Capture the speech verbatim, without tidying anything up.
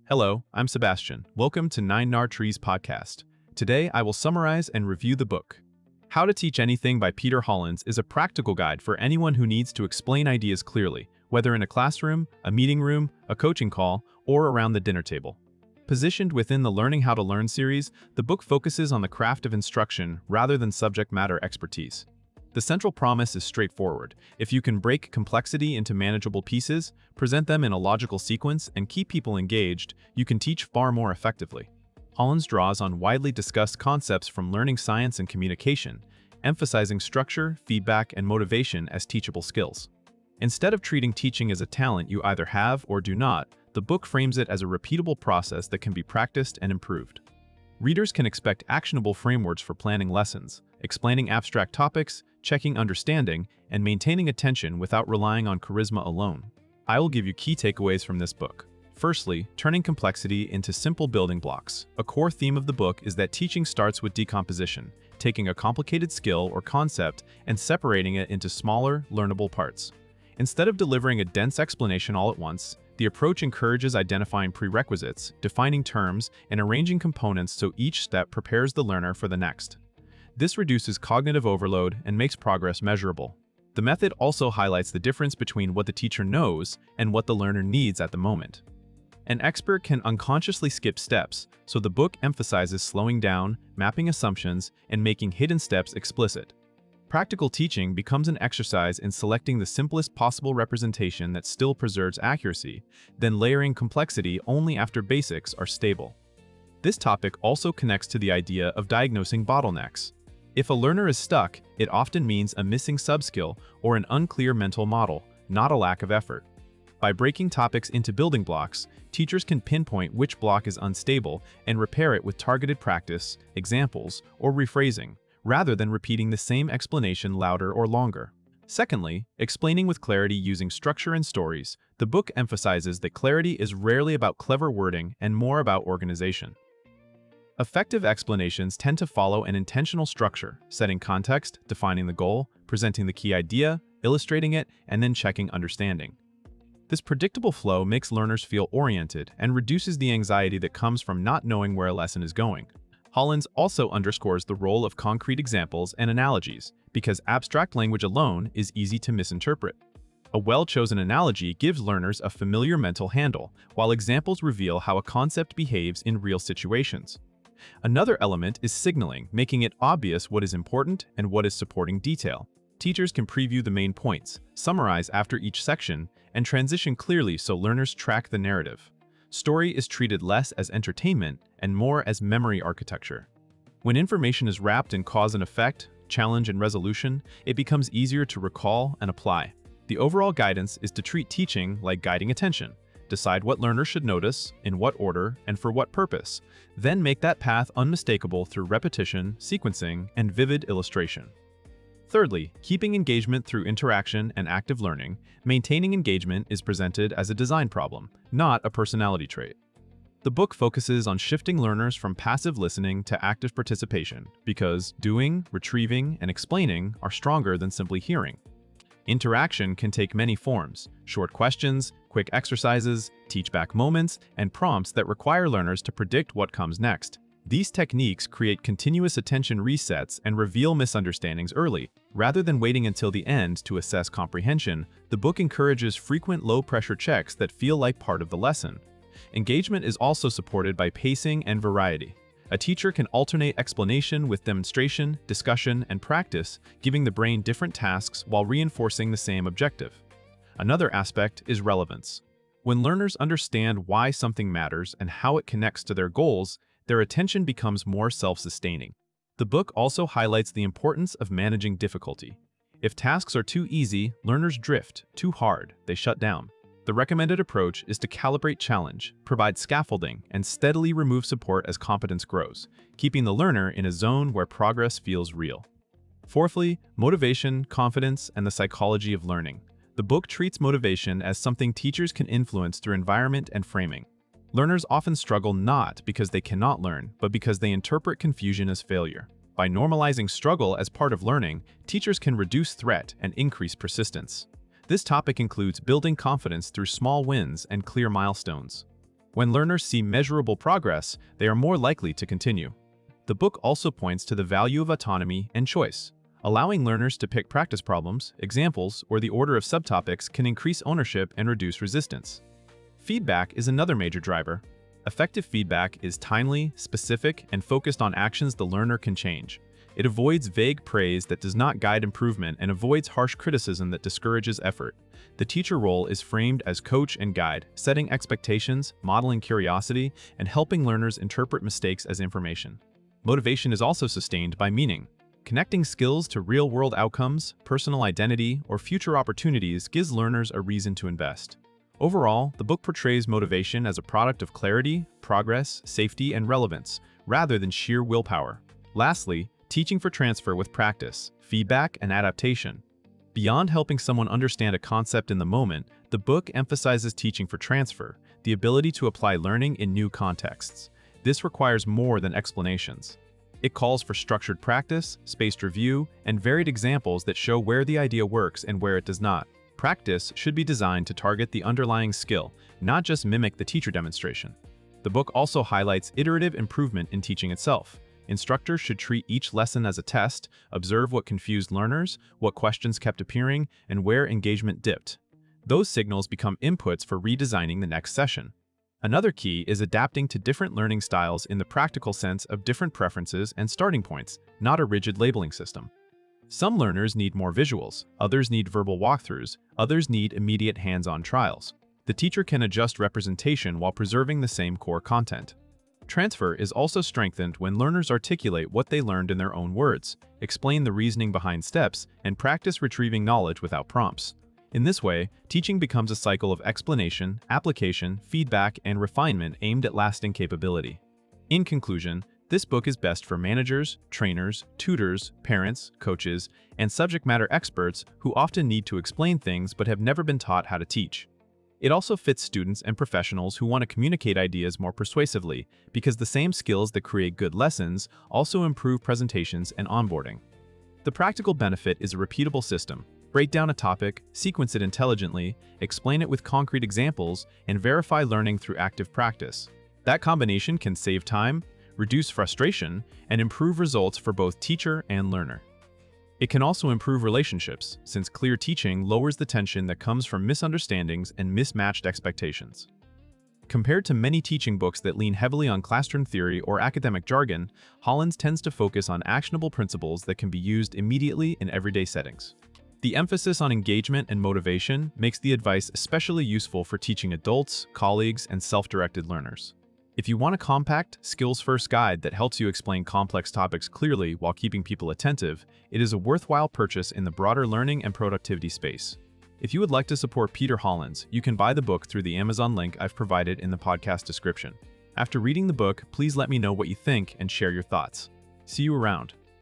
Hello, I'm Sebastian. Welcome to Nine Nar Trees podcast. Today, I will summarize and review the book. How to Teach Anything by Peter Hollins is a practical guide for anyone who needs to explain ideas clearly, whether in a classroom, a meeting room, a coaching call, or around the dinner table. Positioned within the Learning How to Learn series, the book focuses on the craft of instruction rather than subject matter expertise. The central promise is straightforward. If you can break complexity into manageable pieces, present them in a logical sequence, and keep people engaged, you can teach far more effectively. Hollins draws on widely discussed concepts from learning science and communication, emphasizing structure, feedback, and motivation as teachable skills. Instead of treating teaching as a talent you either have or do not, the book frames it as a repeatable process that can be practiced and improved. Readers can expect actionable frameworks for planning lessons, explaining abstract topics, checking understanding, and maintaining attention without relying on charisma alone. I will give you key takeaways from this book. Firstly, turning complexity into simple building blocks. A core theme of the book is that teaching starts with decomposition, taking a complicated skill or concept and separating it into smaller, learnable parts. Instead of delivering a dense explanation all at once, the approach encourages identifying prerequisites, defining terms, and arranging components so each step prepares the learner for the next. This reduces cognitive overload and makes progress measurable. The method also highlights the difference between what the teacher knows and what the learner needs at the moment. An expert can unconsciously skip steps, so the book emphasizes slowing down, mapping assumptions, and making hidden steps explicit. Practical teaching becomes an exercise in selecting the simplest possible representation that still preserves accuracy, then layering complexity only after basics are stable. This topic also connects to the idea of diagnosing bottlenecks. If a learner is stuck, it often means a missing subskill or an unclear mental model, not a lack of effort. By breaking topics into building blocks, teachers can pinpoint which block is unstable and repair it with targeted practice, examples, or rephrasing, rather than repeating the same explanation louder or longer. Secondly, explaining with clarity using structure and stories, the book emphasizes that clarity is rarely about clever wording and more about organization. Effective explanations tend to follow an intentional structure, setting context, defining the goal, presenting the key idea, illustrating it, and then checking understanding. This predictable flow makes learners feel oriented and reduces the anxiety that comes from not knowing where a lesson is going. Hollins also underscores the role of concrete examples and analogies, because abstract language alone is easy to misinterpret. A well-chosen analogy gives learners a familiar mental handle, while examples reveal how a concept behaves in real situations. Another element is signaling, making it obvious what is important and what is supporting detail. Teachers can preview the main points, summarize after each section, and transition clearly so learners track the narrative. Story is treated less as entertainment and more as memory architecture. When information is wrapped in cause and effect, challenge and resolution, it becomes easier to recall and apply. The overall guidance is to treat teaching like guiding attention. Decide what learners should notice, in what order, and for what purpose. Then make that path unmistakable through repetition, sequencing, and vivid illustration. Thirdly, keeping engagement through interaction and active learning, maintaining engagement is presented as a design problem, not a personality trait. The book focuses on shifting learners from passive listening to active participation because doing, retrieving, and explaining are stronger than simply hearing. Interaction can take many forms: short questions, quick exercises, teach-back moments, and prompts that require learners to predict what comes next. These techniques create continuous attention resets and reveal misunderstandings early. Rather than waiting until the end to assess comprehension, the book encourages frequent low-pressure checks that feel like part of the lesson. Engagement is also supported by pacing and variety. A teacher can alternate explanation with demonstration, discussion, and practice, giving the brain different tasks while reinforcing the same objective. Another aspect is relevance. When learners understand why something matters and how it connects to their goals, their attention becomes more self-sustaining. The book also highlights the importance of managing difficulty. If tasks are too easy, learners drift; too hard, they shut down. The recommended approach is to calibrate challenge, provide scaffolding, and steadily remove support as competence grows, keeping the learner in a zone where progress feels real. Fourthly, motivation, confidence, and the psychology of learning. The book treats motivation as something teachers can influence through environment and framing. Learners often struggle not because they cannot learn, but because they interpret confusion as failure. By normalizing struggle as part of learning, teachers can reduce threat and increase persistence. This topic includes building confidence through small wins and clear milestones. When learners see measurable progress, they are more likely to continue. The book also points to the value of autonomy and choice. Allowing learners to pick practice problems, examples, or the order of subtopics can increase ownership and reduce resistance. Feedback is another major driver. Effective feedback is timely, specific, and focused on actions the learner can change. It avoids vague praise that does not guide improvement and avoids harsh criticism that discourages effort. The teacher role is framed as coach and guide, setting expectations, modeling curiosity, and helping learners interpret mistakes as information. Motivation is also sustained by meaning. Connecting skills to real-world outcomes, personal identity, or future opportunities gives learners a reason to invest. Overall, the book portrays motivation as a product of clarity, progress, safety, and relevance, rather than sheer willpower. Lastly, teaching for transfer with practice, feedback, and adaptation. Beyond helping someone understand a concept in the moment, the book emphasizes teaching for transfer, the ability to apply learning in new contexts. This requires more than explanations. It calls for structured practice, spaced review, and varied examples that show where the idea works and where it does not. Practice should be designed to target the underlying skill, not just mimic the teacher demonstration. The book also highlights iterative improvement in teaching itself. Instructors should treat each lesson as a test, observe what confused learners, what questions kept appearing, and where engagement dipped. Those signals become inputs for redesigning the next session. Another key is adapting to different learning styles in the practical sense of different preferences and starting points, not a rigid labeling system. Some learners need more visuals, others need verbal walkthroughs, others need immediate hands-on trials. The teacher can adjust representation while preserving the same core content. Transfer is also strengthened when learners articulate what they learned in their own words, explain the reasoning behind steps, and practice retrieving knowledge without prompts. In this way, teaching becomes a cycle of explanation, application, feedback, and refinement aimed at lasting capability. In conclusion, this book is best for managers, trainers, tutors, parents, coaches, and subject matter experts who often need to explain things but have never been taught how to teach. It also fits students and professionals who want to communicate ideas more persuasively, because the same skills that create good lessons also improve presentations and onboarding. The practical benefit is a repeatable system. Break down a topic, sequence it intelligently, explain it with concrete examples, and verify learning through active practice. That combination can save time, reduce frustration, and improve results for both teacher and learner. It can also improve relationships, since clear teaching lowers the tension that comes from misunderstandings and mismatched expectations. Compared to many teaching books that lean heavily on classroom theory or academic jargon, Hollins tends to focus on actionable principles that can be used immediately in everyday settings. The emphasis on engagement and motivation makes the advice especially useful for teaching adults, colleagues, and self-directed learners. If you want a compact, skills-first guide that helps you explain complex topics clearly while keeping people attentive, it is a worthwhile purchase in the broader learning and productivity space. If you would like to support Peter Hollins, you can buy the book through the Amazon link I've provided in the podcast description. After reading the book, please let me know what you think and share your thoughts. See you around.